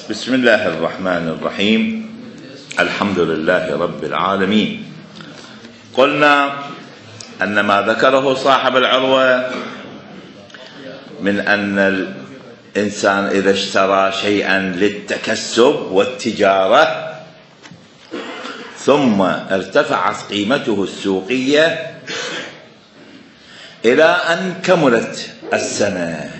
بسم الله الرحمن الرحيم. الحمد لله رب العالمين. قلنا أن ما ذكره صاحب العروة من أن الإنسان إذا اشترى شيئا للتكسب والتجارة ثم ارتفعت قيمته السوقية إلى أن كملت السنة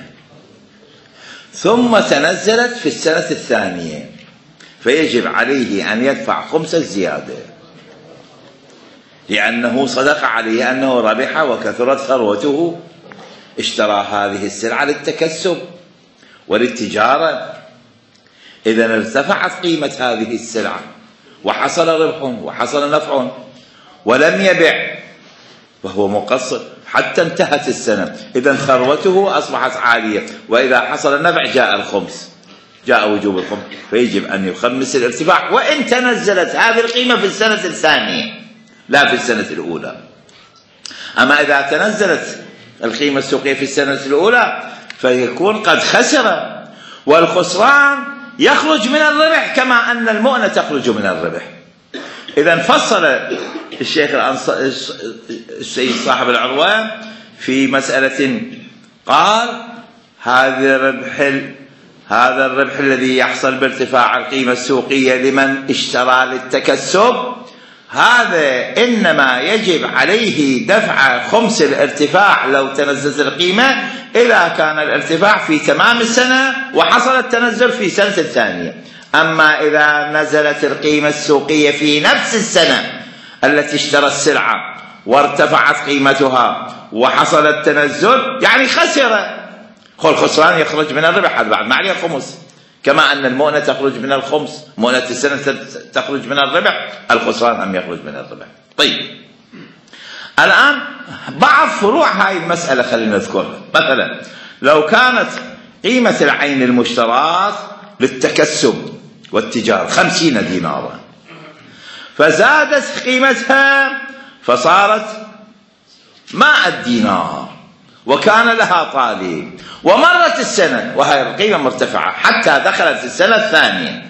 ثم تنزلت في السنة الثانية، فيجب عليه أن يدفع خمس الزيادة، لأنه صدق عليه أنه ربح وكثرت ثروته، اشترى هذه السلعة للتكسب وللتجارة. إذا ارتفعت قيمة هذه السلعة وحصل ربح وحصل نفع ولم يبع وهو مقصر حتى انتهت السنة، إذا ثروته أصبحت عالية، وإذا حصل النفع جاء الخمس، جاء وجوب الخمس، فيجب أن يخمس الارتفاع وإن تنزلت هذه القيمة في السنة الثانية لا في السنة الأولى. أما إذا تنزلت القيمة السوقية في السنة الأولى فيكون قد خسر، والخسران يخرج من الربح كما أن المؤنة تخرج من الربح. إذا فصل الشيخ السيد صاحب العروة في مسألة، قال هذا الربح الذي يحصل بارتفاع القيمة السوقية لمن اشترى للتكسب، هذا إنما يجب عليه دفع خمس الارتفاع لو تنزلت القيمة إذا كان الارتفاع في تمام السنة وحصل التنزل في سنة الثانية. أما إذا نزلت القيمة السوقية في نفس السنة التي اشترى السلعة وارتفعت قيمتها وحصل التنزل يعني خسر، الخسران يخرج من الربح، هذا بعد ما عليه خمس، كما أن المؤنة تخرج من الخمس، مؤنة السنة تخرج من الربح، الخسران هم يخرج من الربح. طيب الآن بعض فروع هاي المسألة خلينا نذكرها. مثلا لو كانت قيمة العين المشترات للتكسب والتجارة 50 دينارا، فزادت قيمتها فصارت 100 دينار وكان لها طالب، ومرت السنة وهي القيمة مرتفعة حتى دخلت السنة الثانية،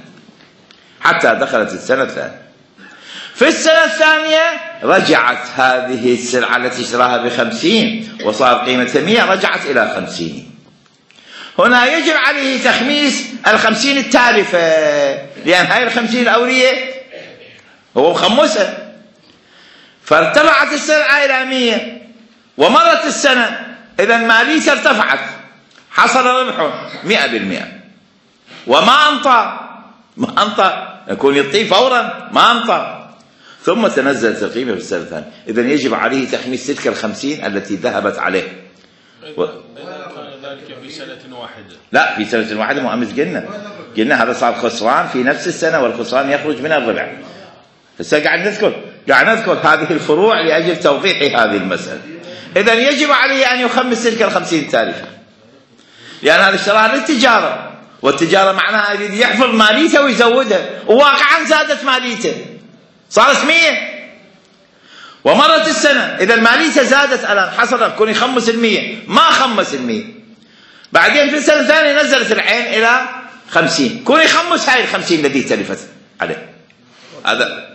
في السنة الثانية رجعت هذه السلعة التي اشتراها ب50 وصار قيمتها 100 رجعت إلى 50. هنا يجب عليه تخميس 50 التالفة، لأن هاي 50 الأولية هو مخمسة، فارتفعت السلعة إلى 100 ومرت السنة، إذا ماليته ارتفعت، حصل ربحه 100%، وما أنطى يكون يطيب فورا، ما أنطى، ثم تنزلت القيمة في السنة الثانية، إذا يجب عليه تخميس تلك 50 التي ذهبت عليه. ذلك في سنة واحدة؟ لا، في سنة واحدة، مو أمس قلنا هذا صار خسران في نفس السنة، والخسران يخرج من الربح. هسه قاعد نذكر هذه الفروع لأجل توضيح هذه المسألة. إذا يجب عليه أن يخمس تلك 50 التالفة، لأن هذا اشتراها للتجارة، والتجارة معناها يريد يحفظ ماليته ويزودها، وواقعا زادت ماليته صارت 100 ومرت السنة، إذا ماليته زادت الآن، حصل يكون يخمس 100، ما خمس 100، بعدين في السنة الثانية نزلت العين إلى 50، كون يخمس هاي 50 الذي تلفت عليه. هذا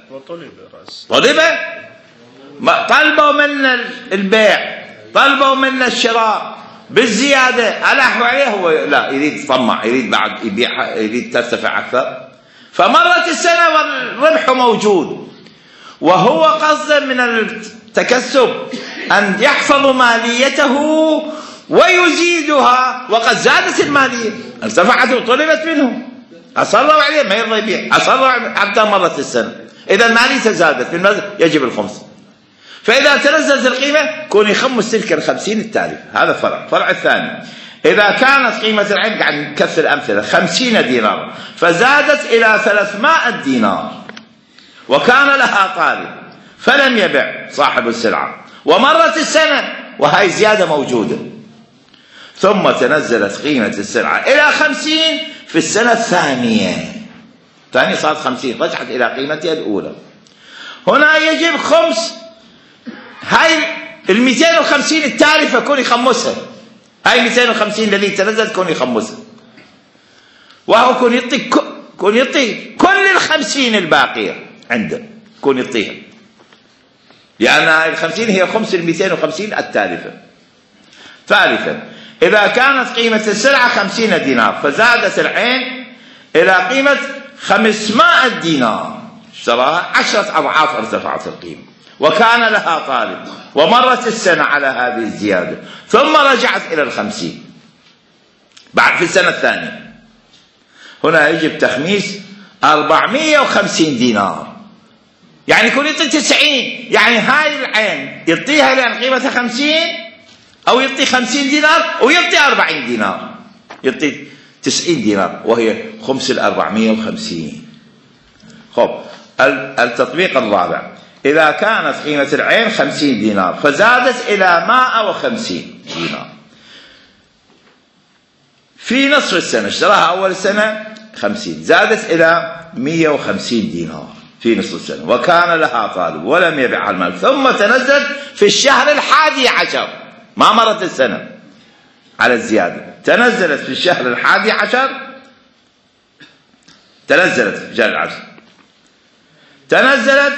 طلبوا منا البيع، طلبوا منا الشراء بالزيادة، ألحوا عليه، هو لا يريد يطمع، يريد بعد يبيع، يريد ترتفع أكثر، فمرت السنة والربح موجود، وهو قصد من التكسب أن يحفظ ماليته ويزيدها، وقد زادت المالية، ارتفعت وطلبت منه، أصروا عليه ما يرضى يبيع، أصروا حتى مرت السنة، إذا المالية زادت يجب الخمس. فإذا تنزلت القيمة كون يخمس تلك 50 التالفة. هذا فرع الثاني، إذا كانت قيمة العين، قاعد نكثر أمثلة، 50 دينار فزادت إلى 300 دينار وكان لها طالب فلم يبع صاحب السلعة ومرت السنة وهي زيادة موجودة، ثم تنزلت قيمة السلعة إلى 50 في السنة الثانية صارت 50، رجعت إلى قيمتها الأولى. هنا يجب خمس هاي 250 التالفة كون يخمسها، هاي 250 الذي تنزلت كون يخمسها، وهو كون يعطيك يكون يعطيه كل 50 الباقية عنده، يكون يعطيها، لأن 50 هي خمس 250 التالفة. ثالثا، إذا كانت قيمة السلعة 50 دينار فزادت العين إلى قيمة 500 دينار، اشتراها 10 أضعاف ارتفعت القيمة، وكان لها طالب، ومرت السنة على هذه الزيادة، ثم رجعت إلى 50 بعد في السنة الثانية، هنا يجب تخميس 450 دينار، يعني يكون يعطي 90، يعني هاي العين يعطيها لأن قيمتها 50، أو يعطي 50 دينار ويعطي 40 دينار، يعطي 90 دينار وهي خمس 450. خب، التطبيق الرابع، إذا كانت قيمة العين 50 دينار فزادت إلى 150 دينار في نصف السنة، اشتراها أول السنة 50، زادت إلى 150 دينار في نصف السنة، وكان لها طالب ولم يبيعها المال، ثم تنزل في الشهر 11، ما مرت السنة على الزيادة، تنزلت في الشهر 11، تنزلت في الشهر 10، تنزلت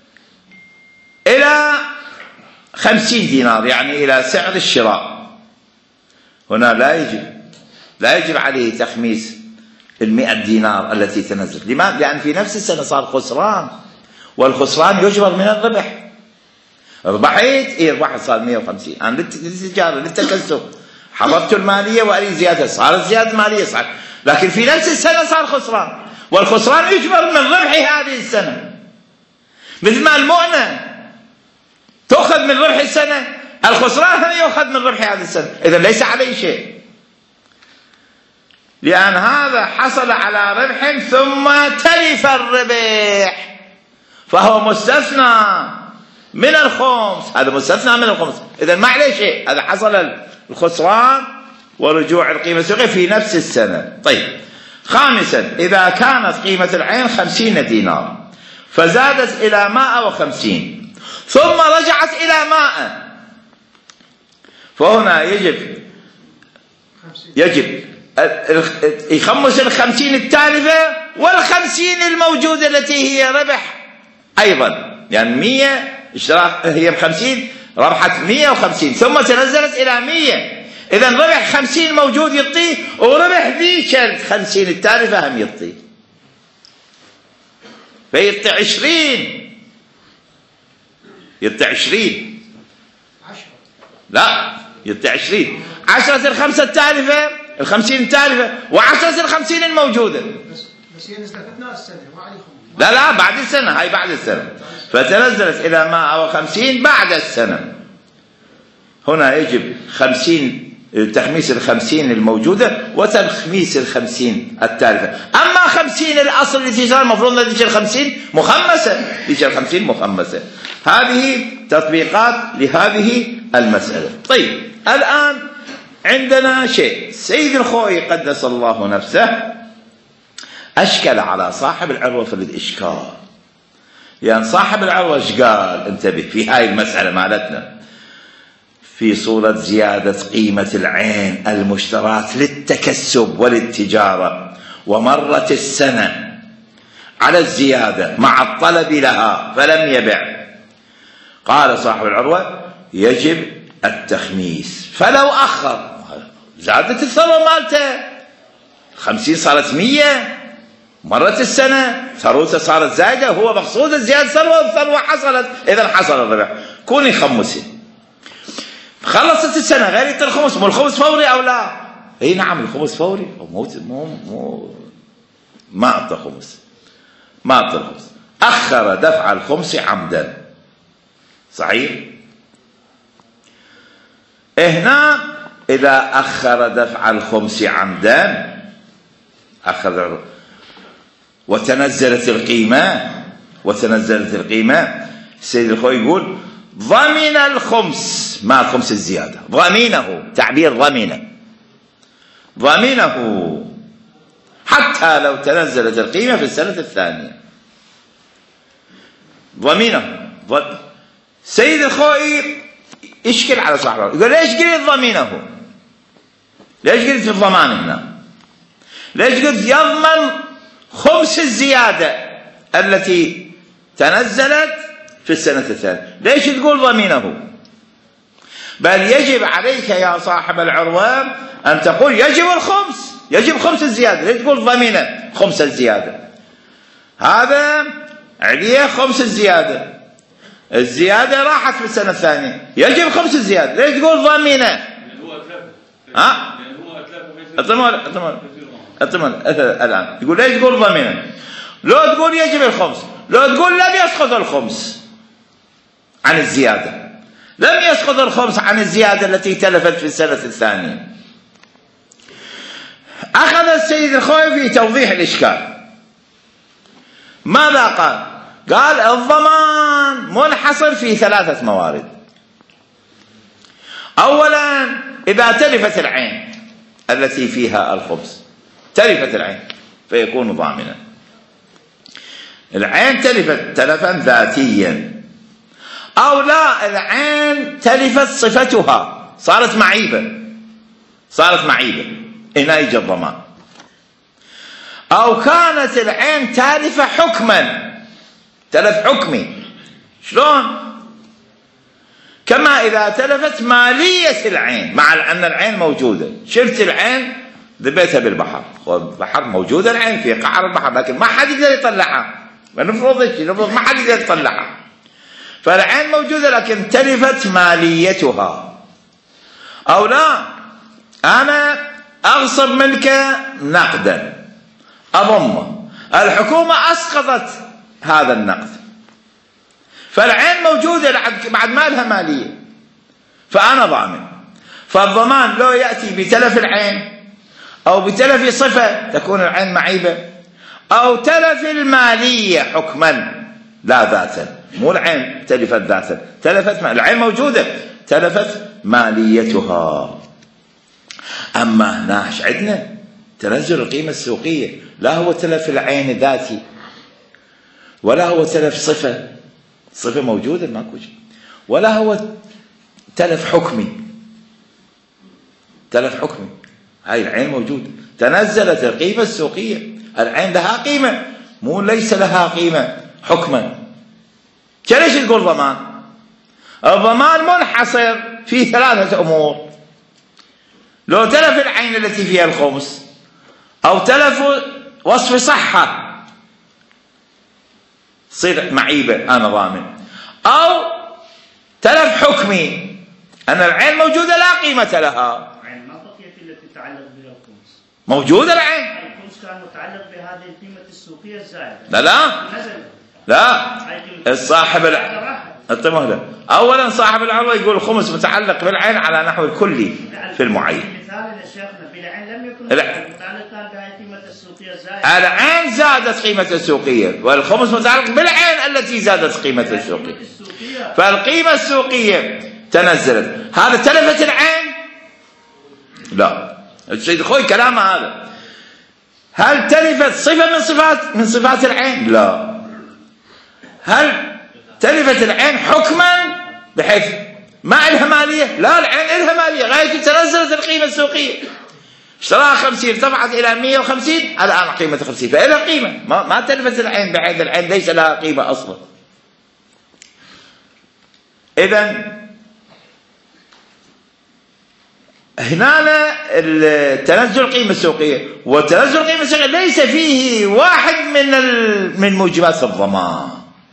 إلى 50 دينار، يعني إلى سعر الشراء. هنا لا يجب عليه تخميس 100 دينار التي تنزلت. لماذا؟ لأن في نفس السنة صار خسران، والخسران يجبر من الربح. ربحت، ربحت صار 150، أنا للتجارة للتكسب حفظت المالية وأريد زيادة، صارت زيادة مالية صح، لكن في نفس السنة صار خسران، والخسران يجبر من ربح هذه السنة، مثل ما المؤنة تأخذ من ربح السنة، الخسران هذا يأخذ من ربح هذه السنة، إذن ليس عليه شيء، لأن هذا حصل على ربح ثم تلف الربح، فهو مستثنى من الخمس، هذا مستثنى من الخمس، إذن ما عليه شيء، هذا حصل الخسران ورجوع القيمة السوقية في نفس السنة. طيب، خامسا، إذا كانت قيمة العين 50 دينار فزادت إلى 150 ثم رجعت إلى 100، فهنا يجب يخمس 50 التالفة وال50 الموجودة التي هي ربح أيضا، يعني 100 هي ب50 ربحت 150 ثم تنزلت إلى 100، إذن ربح 50 موجود يعطيه، وربح ذيك 50 التالفة هم يعطيه، فيعطي 20، يعطي 20، لا يعطي 20، 10 الخمسة التالفة، 50 التالفة، و10 50 الموجودة. بس هي نزلت أثناء السنة ما عليكم. لا بعد السنة، هاي بعد السنة، فتنزلت إلى 150 بعد السنة. هنا يجب 50 تخميس 50 الموجودة وتخميس 50 التالفة. أما 50 الأصل للتجارة المفروض أن تجي 50 مخمسة، تجي 50 مخمسة. هذه تطبيقات لهذه المسألة. طيب، الآن عندنا شيء، سيد الخوئي قدس الله نفسه أشكل على صاحب العروة في الإشكال، يعني صاحب العروة ايش قال؟ انتبه في هاي المسألة مالتنا، في صورة زيادة قيمة العين المشترات للتكسب وللتجارة، ومرت السنة على الزيادة مع الطلب لها فلم يبع، قال صاحب العروة يجب التخميس، فلو أخر زادت الثروة مالته 50 صارت 100، مرت السنة ثروته صارت زايدة، هو مقصود الزيادة ثروة حصلت، إذا حصل الربح، كوني خمسي. خلصت السنة غير يعطي الخمس، مو الخمس فوري أو لا؟ اي نعم الخمس فوري، مو ما أعطى خمس، ما أعطى الخمس، أخر دفع الخمس عمدا، صحيح؟ هنا إذا أخر دفع الخمس عمدا، أخر وتنزلت القيمة، السيد الخوئي يقول ضمن الخمس، ما الخمس الزيادة، ضمينه، تعبير ضمينه حتى لو تنزلت القيمة في السنة الثانية، ضمينه. سيد الخوئي يشكل على صاحبه، يقول ليش قلت ضمينه؟ ليش قلت في الضمان هنا؟ ليش قلت يضمن خمس الزيادة التي تنزلت في السنة الثانية. ليش تقول ضمينه؟ بل يجب عليك يا صاحب العروة أن تقول يجب الخمس، يجب خمس الزيادة. ليش تقول ضمينه خمس الزيادة؟ هذا عليه خمس الزيادة، الزيادة راحت في السنة الثانية، يجب خمس الزيادة. ليش تقول ضمينه؟ اطمن الآن يقول ليش تقول ضمينه؟ لو تقول يجب الخمس، لو تقول لم يسقط الخمس عن الزيادة، لم يسقط الخمس عن الزيادة التي تلفت في السنة الثانية. أخذ السيد الخوئي في توضيح الإشكال. ماذا قال؟ قال الضمان منحصر في ثلاثة موارد. أولا إذا تلفت العين التي فيها الخبز، تلفت العين فيكون ضامنا. العين تلفت تلفا ذاتيا، أو لا العين تلفت صفتها، صارت معيبة، هنا يجي الضمان. أو كانت العين تالفة حكما، تلف حكمي. شلون؟ كما إذا تلفت مالية العين، مع أن العين موجودة، شفت العين ذبيتها بالبحر، البحر موجودة العين في قعر البحر، لكن ما حد يقدر يطلعها، نفرض ما حد يقدر يطلعها، فالعين موجودة لكن تلفت ماليتها. أو لا أنا أغصب منك نقدا أضمه، الحكومة أسقطت هذا النقد، فالعين موجودة بعد ما لها مالية، فأنا ضامن. فالضمان لو يأتي بتلف العين أو بتلف صفة تكون العين معيبة، أو تلف المالية حكما لا ذاتا، مو العين تلفت ذاتا، تلفت العين موجودة تلفت ماليتها. أما هنا ايش عندنا؟ تنزل القيمة السوقية، لا هو تلف العين ذاتي ولا هو تلف صفة موجودة ماكو شيء، ولا هو تلف حكمي، هاي العين موجودة، تنزلت القيمة السوقية، العين لها قيمة مو ليس لها قيمة حكما. ليش تقول ضمان؟ الضمان منحصر في ثلاثة أمور. لو تلف العين التي فيها الخمس، أو تلف وصف صحة تصير معيبة أنا ضامن، أو تلف حكمي أن العين موجودة لا قيمة لها. العين ما بقيت التي تتعلق بها الخمس، موجودة العين، الخمس كان متعلق بهذه القيمة السوقية الزائدة. لا الصاحب أولا صاحب العروة يقول الخمس متعلق بالعين على نحو الكلي في المعين. مثال شيخنا بالعين لم يكن متعلقا بهذه القيمة السوقية الزائدة، العين زادت قيمة السوقية، والخمس متعلق بالعين التي زادت قيمة السوقية، فالقيمة السوقية تنزلت. هذا تلفت العين؟ لا، السيد خوي كلامه هذا. هل تلفت صفة من صفات العين؟ لا. هل تلفت العين حكما بحيث ما لها مالية؟ لا، العين لها مالية، غاية تنزلت القيمة السوقية، اشتراها 50 ارتفعت إلى 150، الآن قيمة 50، فإلها قيمة، ما تلفت العين بحيث العين ليس لها قيمة أصلا. إذن هنا تنزل القيمة السوقية، وتنزل القيمة السوقية ليس فيه واحد من موجبات الضمان.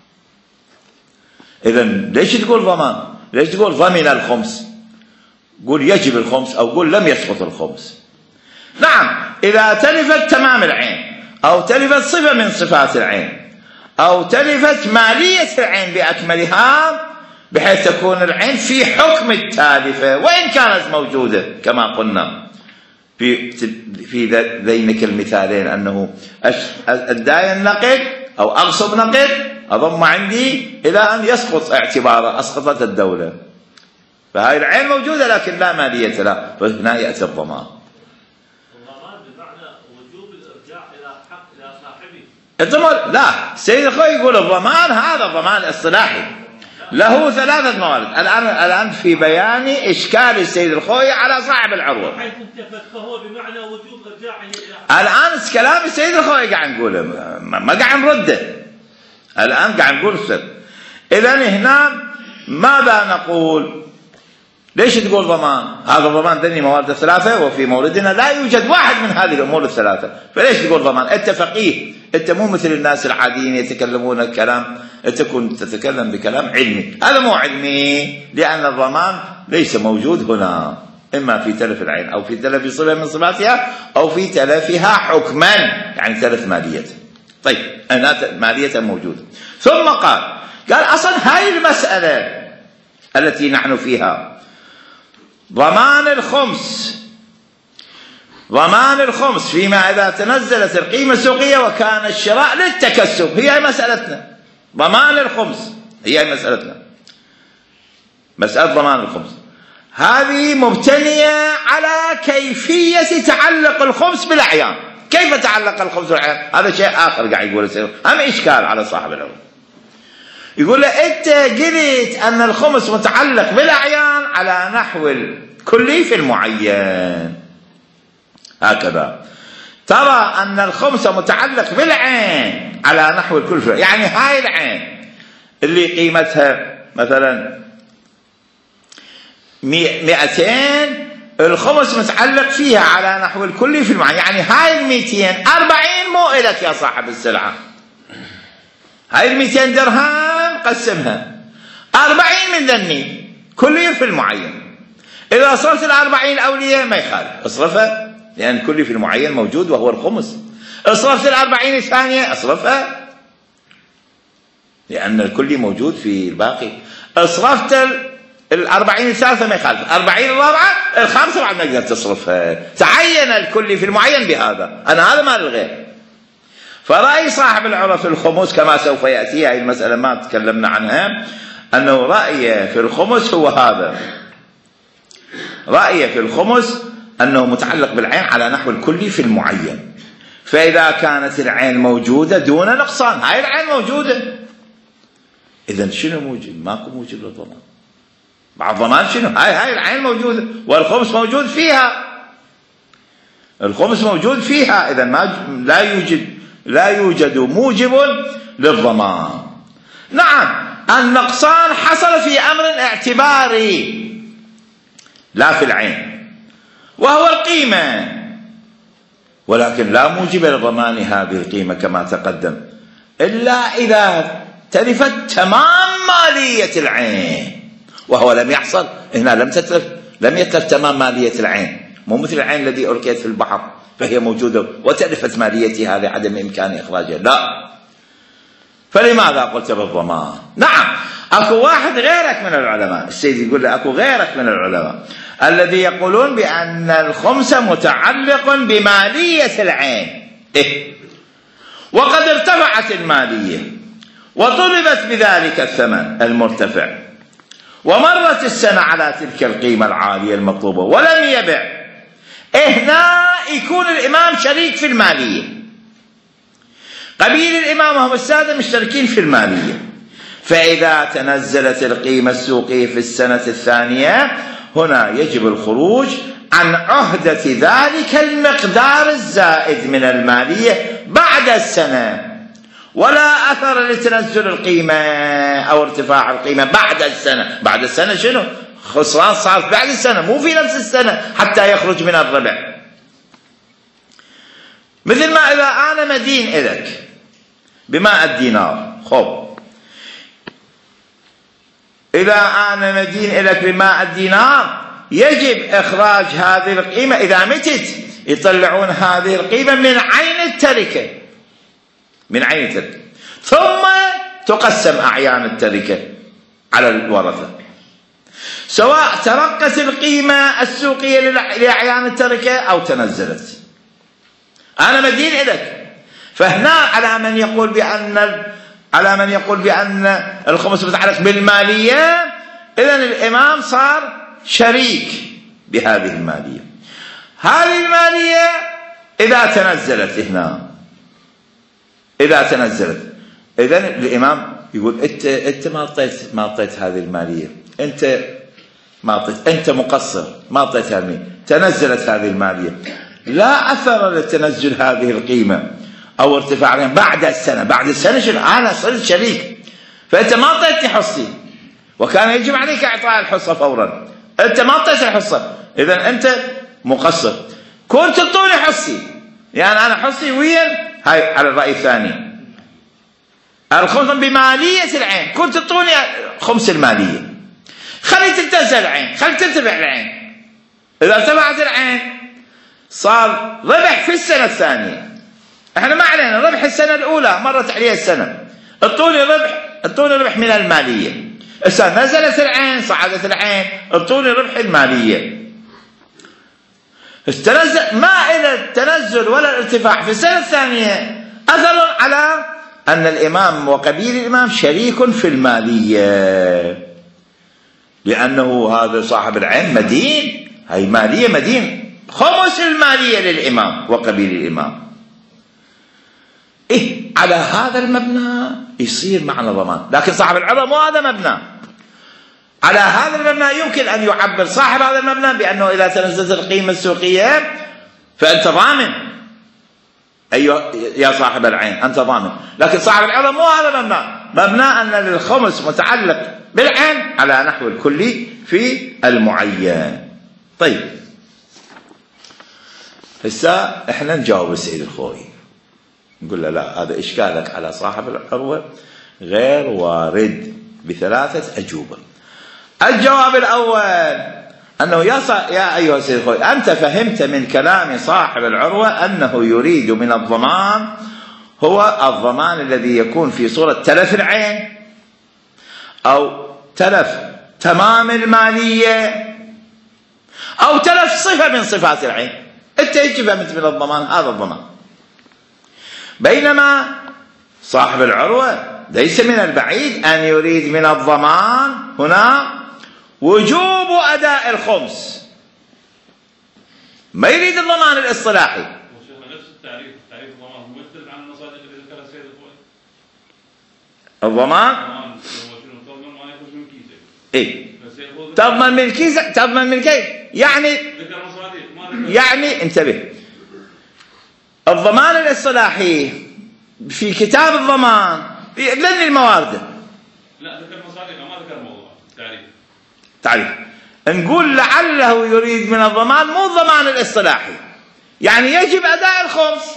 إذن ليش تقول ضمان؟ ليش تقول ضمن الخمس؟ قول يجب الخمس، أو قول لم يسقط الخمس. نعم، إذا تلفت تمام العين، أو تلفت صفة من صفات العين، أو تلفت مالية العين بأكملها بحيث تكون العين في حكم التالفة وإن كانت موجودة، كما قلنا في ذينك المثالين، أنه الداين نقد أو أغصب نقد أضم عندي إلى أن يسقط اعتباره، أسقطت الدولة، فهاي العين موجودة لكن لا مالية لها، فهنا يأتي الضمان. الضمان بمعنى وجوب الإرجاع إلى حق إلى صاحبه. لا، السيد الخوي يقول الضمان هذا ضمان اصطلاحي، له 3 موارد. الآن في بيان إشكال السيد الخوئي على صاحب العروة. حيث انتفت فهو بمعنى وجوب إرجاعه الآن كلام السيد الخوئي قاعد نقوله، ما قاعد نرده. الآن قاعد نقول السر. إذن هنا ماذا نقول؟ ليش تقول ضمان؟ هذا الضمان ذني موارد 3 وفي موردنا لا يوجد واحد من هذه الأمور 3، فليش تقول ضمان؟ أنت فقيه، أنت مو مثل الناس العاديين يتكلمون الكلام، أنت كنت تتكلم بكلام علمي. هذا مو علمي، لأن الضمان ليس موجود هنا، إما في تلف العين أو في تلف صفة من صفاتها أو في تلفها حكما، يعني تلف مالية. طيب أنا مالية موجودة. ثم قال أصلا هاي المسألة التي نحن فيها ضمان الخمس فيما إذا تنزلت القيمة السوقية وكان الشراء للتكسب، هي مسألتنا. ضمان الخمس هي مسألتنا، مسألة ضمان الخمس هذه مبتنية على كيفية تعلق الخمس بالأعيان. كيف تعلق الخمس بالأعيان؟ هذا شيء آخر قاعد يقول السيد، أهم إشكال على صاحب العروة. يقول له أنت قلت أن الخمس متعلق بالأعيان على نحو الكلي في المعين، هكذا ترى أن الخمس متعلق بالعين على نحو الكل في، يعني هاي العين اللي قيمتها مثلا 200 الخمس متعلق فيها على نحو الكلي في المعين، يعني هاي 240 مو إلك يا صاحب السلعة، هاي 200 درهم قسمها 40 من ذني كلي في المعين. إذا صرت 40 الأولية ما يخالف اصرفها، لأن كلي في المعين موجود وهو الخمس. اصرفت 40 الثانية اصرفها، لأن الكلي موجود في الباقي. اصرفت 40 الثالثة ما يخالف، 40 الرابعة الخامسة بعد ما تقدر تصرفها. تعين الكلي في المعين بهذا، أنا هذا ما الغير. فرأي صاحب العروة في الخمس كما سوف يأتي، هذه المسألة ما تكلمنا عنها، أنه رأي في الخمس هو هذا، رأي في الخمس أنه متعلق بالعين على نحو الكلي في المعين. فإذا كانت العين موجودة دون نقصان، هاي العين موجودة، إذن شنو موجود؟ ماكو موجود للضمان. مع الضمان شنو؟ هاي العين موجودة والخمس موجود فيها، الخمس موجود فيها، إذن لا يوجد موجب للضمان. نعم النقصان حصل في أمر اعتباري لا في العين وهو القيمة، ولكن لا موجب لضمان هذه القيمة كما تقدم إلا إذا تلفت تمام مالية العين، وهو لم يحصل هنا، لم يتلف تمام مالية العين، مو مثل العين الذي ألقيت في البحر فهي موجودة وتلفت ماليتها لعدم إمكان إخراجها، لا. فلماذا قلت بالضمان؟ نعم أكو واحد غيرك من العلماء، السيد يقول له أكو غيرك من العلماء الذي يقولون بأن الخمس متعلق بمالية العين، وقد ارتفعت المالية وطلبت بذلك الثمن المرتفع ومرت السنة على تلك القيمة العالية المطلوبة ولم يبع، هنا يكون الإمام شريك في المالية، قبيل الإمام وهم السادة مشتركين في المالية. فإذا تنزلت القيمة السوقية في السنة الثانية هنا يجب الخروج عن عهدة ذلك المقدار الزائد من المالية بعد السنة، ولا أثر لتنزل القيمة أو ارتفاع القيمة بعد السنة. بعد السنة شنو؟ خسران صار بعد السنة، مو في نفس السنة حتى يخرج من الربع. مثل ما إذا أنا مدين إليك ب100 دينار، خب إذا أنا مدين إليك ب100 دينار يجب إخراج هذه القيمة، إذا متت يطلعون هذه القيمة من عين التركة، من عين التركة، ثم تقسم أعيان التركة على الورثة، سواء ترقت القيمة السوقية لأعيان التركة أو تنزلت. أنا مدين إليك، فهنا على من يقول بأن الخمس متعلق بالمالية، إذن الإمام صار شريك بهذه المالية. هذه المالية إذا تنزلت هنا، إذا تنزلت إذن الإمام يقول انت ما اعطيت هذه الماليه، انت ما اعطيت، انت مقصر، ما اعطيت هذه الماليه، تنزلت هذه الماليه، لا اثر لتنزل هذه القيمه او ارتفاعها بعد السنه. بعد السنه انا صرت شريك، فانت ما اعطيتني حصتي، وكان يجب عليك اعطاء الحصه فورا، انت ما اعطيت الحصه، اذا انت مقصر. كنت تعطوني حصتي، يعني انا حصتي ويا هاي على الراي الثاني الخمس بماليه العين، كنت تعطوني خمس الماليه، خليت تنتزع العين، خليت ترتفع العين. اذا ارتفعت العين صار ربح في السنه الثانيه، احنا ما علينا ربح السنه الاولى، مرت عليها السنه، اعطوني ربح من الماليه. هسه نزلت العين، صعدت العين، اعطوني ربح الماليه. التنزل ما الى التنزل ولا الارتفاع في السنه الثانيه اثر على ان الامام وقبيل الامام شريك في الماليه، لانه هذا صاحب العين مدين، هي ماليه مدين، خمس الماليه للامام وقبيل الامام. على هذا المبنى يصير معنى ضمان، لكن صاحب العرض مو هذا مبنى. على هذا المبنى يمكن أن يعبر صاحب هذا المبنى بأنه إذا تنزلت القيمة السوقية فأنت ضامن، أيها يا صاحب العين أنت ضامن، لكن صاحب العرض مو هذا مبنى أن للخمس متعلق بالعين على نحو الكلي في المعين. طيب هسه احنا نجاوب السيد الخوي، نقول له لا، هذا إشكالك على صاحب العروة غير وارد بثلاثة أجوبة. الجواب الأول أنه يا أيها السيد الخوي، أنت فهمت من كلام صاحب العروة أنه يريد من الضمان هو الضمان الذي يكون في صورة تلف العين أو تلف تمام المالية أو تلف صفة من صفات العين. أنت إيش فهمت من الضمان؟ هذا الضمان. بينما صاحب العروة ليس من البعيد أن يريد من الضمان هنا وجوب أداء الخمس، ما يريد الضمان الاصطلاحي. نفس تعريف الضمان مختلف عن المصادق اللي ذكرها السيد الخوي. الضمان تضمن ما يخرج من كيسك. إيه؟ تضمن من كيسك، تضمن من كيس، يعني ذكر مصادق ما ذكر. يعني انتبه، الضمان الاصطلاحي في كتاب الضمان لن الموارد، لا ذكر مصادق ما ذكر موضوع تعريف. نقول لعله يريد من الضمان مو الضمان الاصطلاحي، يعني يجب أداء الخمس،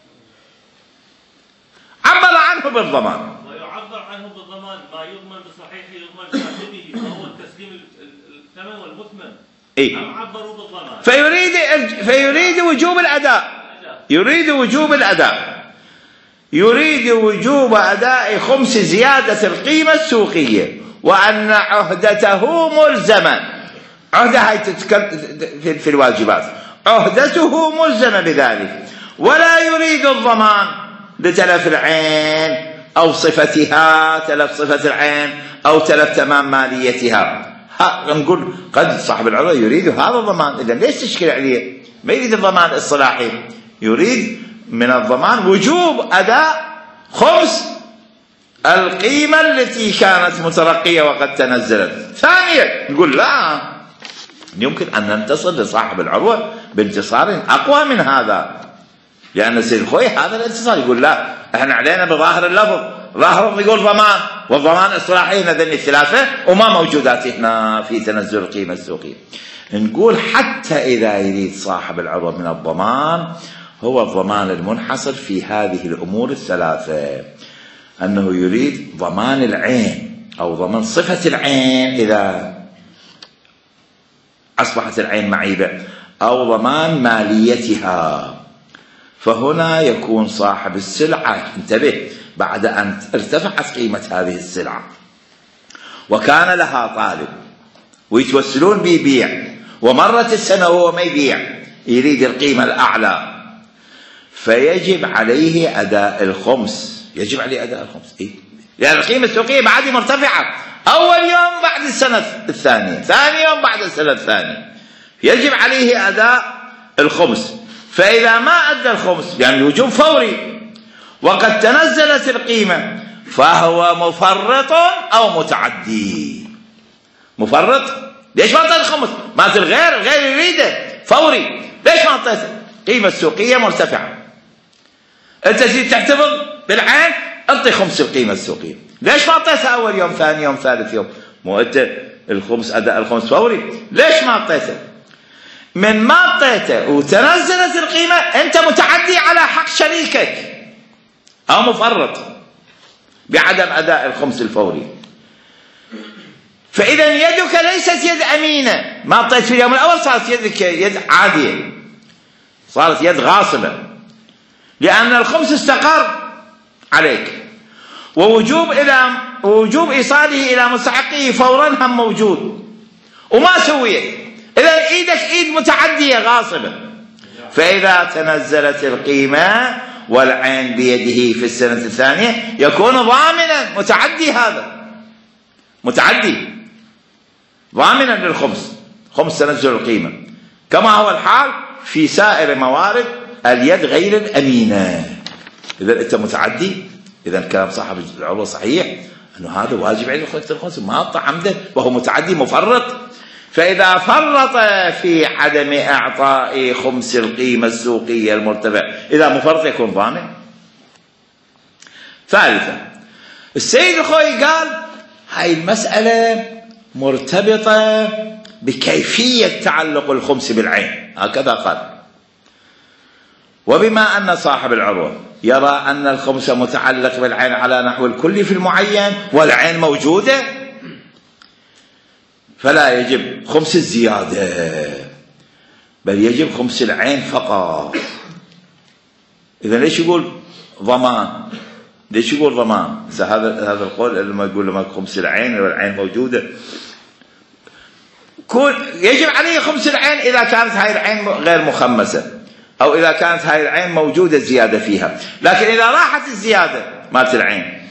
عبر عنه بالضمان. ويعبر عنه بالضمان ما يضمن بصحيح يضمن بصاحبه وهو التسليم الثمن والمثمن. إيه؟ عبروا بالضمان. فيريد وجوب الأداء، يريد وجوب الأداء، يريد وجوب أداء خمس زيادة القيمة السوقية، وأن عهدته ملزمة. عهده هاي في الواجبات، عهدته ملزمة بذلك، ولا يريد الضمان لتلف العين أو صفتها، تلف صفة العين أو تلف تمام ماليتها. نقول قد صاحب العروة يريد هذا الضمان، إذا ليش تشكل عليه؟ ما يريد الضمان الصلاحي، يريد من الضمان وجوب أداء خمس القيمة التي كانت مترقية وقد تنزلت. ثانيا نقول لا، يمكن أن ننتصر لصاحب العروة بانتصار أقوى من هذا، لأن السيد الخوي هذا الانتصار يقول لا، احنا علينا بظاهر اللفظ، ظاهر يقول ضمان، والضمان اصطلاحي هذين الثلاثة وما موجودات هنا في تنزل القيمة السوقية. نقول حتى إذا يريد صاحب العروة من الضمان هو الضمان المنحصر في هذه الأمور الثلاثة، أنه يريد ضمان العين أو ضمان صفة العين إذا أصبحت العين معيبة، أو ضمان ماليتها. فهنا يكون صاحب السلعة، انتبه، بعد أن ارتفعت قيمة هذه السلعة وكان لها طالب ويتوسلون بيبيع، ومرت السنة وهو ما يبيع، يريد القيمة الأعلى، فيجب عليه أداء الخمس، يجب عليه أداء الخمس. إيه؟ لأن القيمة السوقية بعد مرتفعة، أول يوم بعد السنة الثانية، ثاني يوم بعد السنة الثانية، يجب عليه أداء الخمس. فإذا ما أدى الخمس، يعني الوجوب فوري وقد تنزلت القيمة، فهو مفرط أو متعدي. مفرط، ليش ما أعطيت الخمس؟ مالت الغير يريده فوري، ليش ما أعطيته؟ قيمة السوقية مرتفعة، أنت تريد تحتفظ بالعين، أعطي خمس القيمة السوقية. ليش ما أعطيته أول يوم، ثاني يوم، ثالث يوم؟ مو أنت الخمس أداء الخمس فوري، ليش ما أعطيته؟ من ما أعطيته وتنزلت القيمة أنت متعدي على حق شريكك أو مفرط بعدم أداء الخمس الفوري. فإذا يدك ليست يد أمينة، ما أعطيت في اليوم الأول صارت يدك يد عادية، صارت يد غاصبة، لأن الخمس استقر عليك، ووجوب إيصاله إلى مستحقه فورا هم موجود وما سويت، إذا إيدك إيد متعدية غاصبة. فإذا تنزلت القيمة والعين بيده في السنة الثانية يكون ضامنا، متعدي، هذا متعدي ضامنا للخمس، خمس تنزل القيمة، كما هو الحال في سائر موارد اليد غير الأمينة. إذا أنت متعدي، إذا كلام صاحب العروة صحيح أنه هذا واجب عليه الخمس، ما أعطى عمده وهو متعدي مفرط. فإذا فرط في عدم إعطاء خمس القيمة السوقية المرتفع، إذا مفرط يكون ضامن. ثالثا، السيد الخوي قال هاي المسألة مرتبطة بكيفية تعلق الخمس بالعين، هكذا قال. وبما أن صاحب العروة يرى أن الخمس متعلق بالعين على نحو الكل في المعين والعين موجودة، فلا يجب خمس الزيادة، بل يجب خمس العين فقط. إذا ليش يقول ضمان؟ ليش يقول ضمان؟ هذا القول لما يقول لما خمس العين والعين موجودة، يجب عليه خمس العين إذا كانت هاي العين غير مخمسة، أو إذا كانت هاي العين موجودة زيادة فيها. لكن إذا راحت الزيادة مالت العين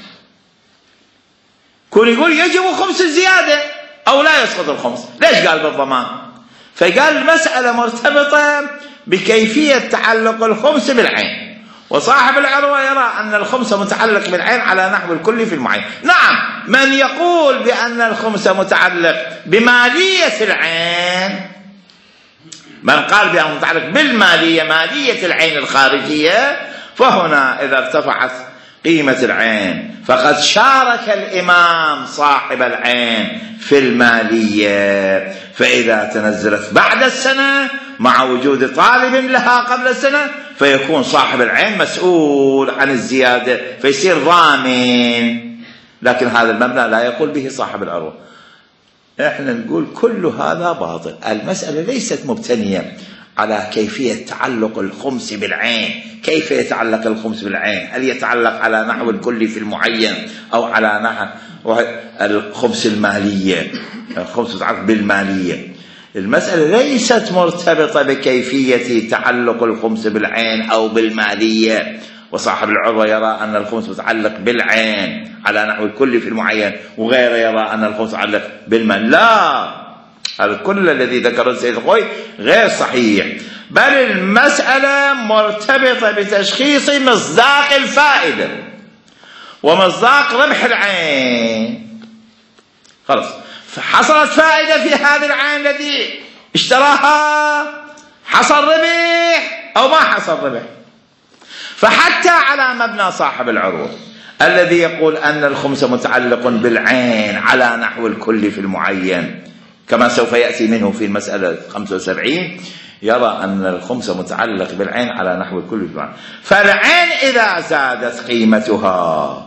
يقول يجب خمس الزيادة أو لا يسقط الخمس. ليش قال بالضمان؟ فقال المسألة مرتبطة بكيفية تعلق الخمس بالعين، وصاحب العروة يرى أن الخمس متعلق بالعين على نحو الكل في المعين. نعم، من يقول بأن الخمس متعلق بمالية العين، من قال بأنه متعلق بالمالية، مالية العين الخارجية، فهنا إذا ارتفعت قيمة العين فقد شارك الإمام صاحب العين في المالية. فإذا تنزلت بعد السنة مع وجود طالب لها قبل السنة فيكون صاحب العين مسؤول عن الزيادة، فيصير ضامن. لكن هذا المبنى لا يقول به صاحب العروة. احنا نقول كل هذا باطل. المسألة ليست مبتنية على كيفية تعلق الخمس بالعين. كيف يتعلق الخمس بالعين؟ هل يتعلق على نحو الكل في المعين أو على نحو الخمس المالية؟ الخمس متعلق بالمالية. المسألة ليست مرتبطة بكيفية تعلق الخمس بالعين أو بالمالية. وصاحب العروة يرى أن الخمس متعلق بالعين على نحو الكل في المعين، وغيره يرى أن الخمس متعلق بالمال. لا، هذا كل الذي ذكره السيد الخوي غير صحيح، بل المسألة مرتبطة بتشخيص مصداق الفائدة ومصداق ربح العين. خلاص، فحصلت فائدة في هذه العين الذي اشتراها، حصل ربح أو ما حصل ربح. فحتى على مبنى صاحب العروة الذي يقول أن الخمس متعلق بالعين على نحو الكل في المعين، كما سوف يأتي منه في المسألة 75، يرى أن الخمس متعلق بالعين على نحو الكل في المعين. فالعين إذا زادت قيمتها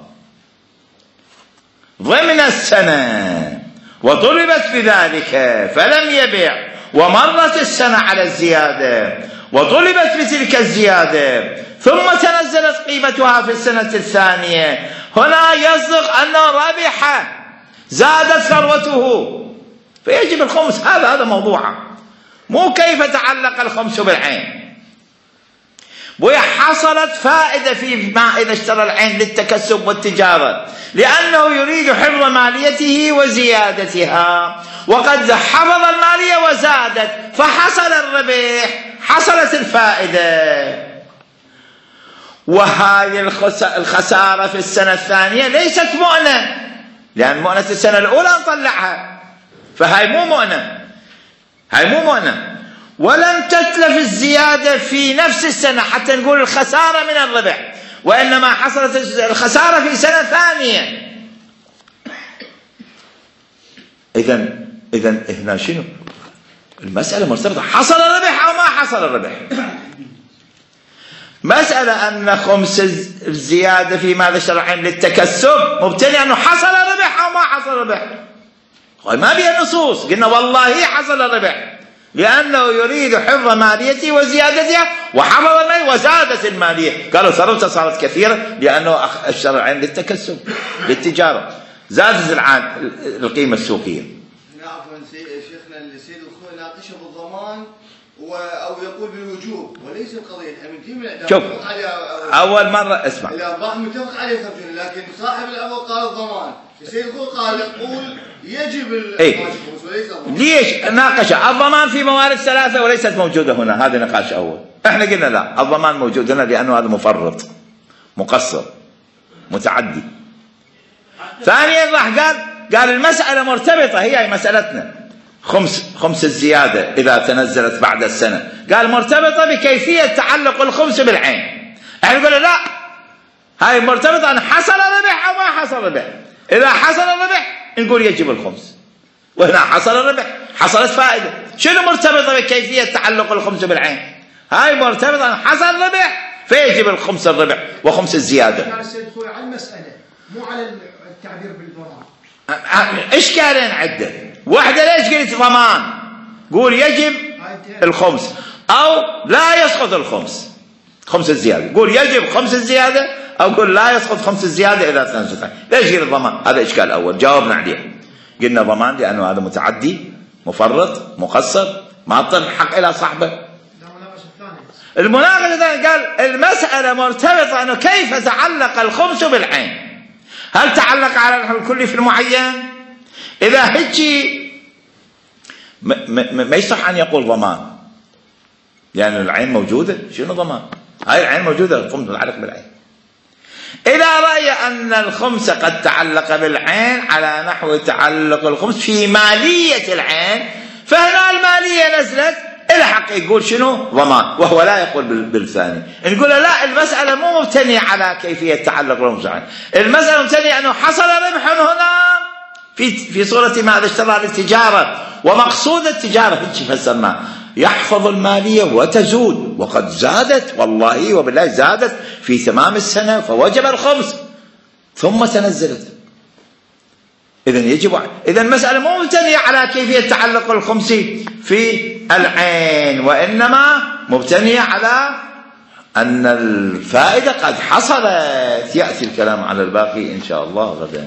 ضمن السنة وطلبت بذلك فلم يبيع، ومرت السنة على الزيادة وطلبت بتلك الزيادة، ثم تنزلت قيمتها في السنة الثانية، هنا يصدق أنه ربح، زادت ثروته، فيجب الخمس. هذا موضوعه، مو كيف تعلق الخمس بالعين. وحصلت فائدة في ما إذا اشترى العين للتكسب والتجارة، لأنه يريد حفظ ماليته وزيادتها، وقد حفظ المالية وزادت فحصل الربح، حصلت الفائدة. وهاي الخسارة في السنة الثانية ليست مؤنة، لأن مؤنة السنة الأولى نطلعها، فهاي مو مؤنة، هاي مو مؤنة. ولم تتلف الزيادة في نفس السنة حتى نقول الخسارة من الربح، وإنما حصلت الخسارة في سنة ثانية. إذن هنا شنو؟ المسألة مرتبطة، حصل الربح أو ما حصل الربح. مسألة أن خمس الزيادة في ماذا شرعين للتكسب مبتني أنه حصل الربح أو ما حصل الربح. ما بيها نصوص قلنا والله حصل الربح لأنه يريد حفظ ماليتي وزيادتها، وحفظ المال وزادت المالية. قالوا ثروته صارت كثيرة لأنه الشرعين للتكسب للتجارة، زادت القيمة السوقية. عفوا شيخنا السيد الخوي ناقشه بالضمان أو يقول بالوجوب وليس القضية الأمين. شوف أول مرة اسمع، الأرباح متفق عليه خرجون، لكن صاحب الأول قال الضمان، السيد الخوي قال يقول يجب الخمس وليس الضمان. ليش ناقش الضمان في موارد ثلاثة وليست موجودة هنا؟ هذا نقاش أول. احنا قلنا لا، الضمان موجود هنا لأنه هذا مفرط مقصر متعدي. ثانيا راح قال المسألة مرتبطة، هي مسألتنا خمس الزيادة إذا تنزلت بعد السنة، قال مرتبطة بكيفية تعلق الخمس بالعين. احنا نقول لا، هاي مرتبطة أن حصل الربح أو ما حصل الربح. إذا حصل الربح نقول يجب الخمس، وهنا حصل الربح حصلت فائدة. شنو مرتبطة بكيفية تعلق الخمس بالعين؟ هاي مرتبطة أن حصل الربح فيجب الخمس الربح وخمس الزيادة. كان السيد خوي على المسألة مو على التعبير بالضمان. إشكالين عدة، واحدة ليش قلت ضمان؟ قول يجب الخمس أو لا يسقط الخمس، خمس الزيادة. قول يجب خمس الزيادة أو قول لا يسقط خمس الزيادة إذا تنزلت. ليش قلت ضمان؟ هذا إشكال أول جاوبنا عليه. قلنا ضمان لأنه هذا متعدي مفرط مقصر ما أعطى الحق إلى صاحبه. المناقشة الثانية قال المسألة مرتبطة أنه كيف تعلق الخمس بالعين. هل تعلق على النحو الكلي في المعين؟ إذا هيجي ما يصح أن يقول ضمان، لأن يعني العين موجودة. شنو ضمان؟ هاي العين موجودة، الخمس متعلق بالعين. إذا رأي أن الخمس قد تعلق بالعين على نحو تعلق الخمس في مالية العين، فهنا المالية نزلت إلى حق يقول شنو؟ ضمان، وهو لا يقول بالثاني. نقول لا، المسألة مو مبتنية على كيفية تعلق الخمس بالعين، المسألة مبتنية أنه حصل ربح هنا في صورة ماذا اشترى للتجارة، ومقصود التجارة هيك فسرناه يحفظ المالية وتزود، وقد زادت والله وبالله زادت في تمام السنة فوجب الخمس ثم تنزلت. إذن المسألة مو مبتنية على كيفية تعلق الخمس في العين، وإنما مبتنية على أن الفائدة قد حصلت. يأتي الكلام على الباقي إن شاء الله غدا.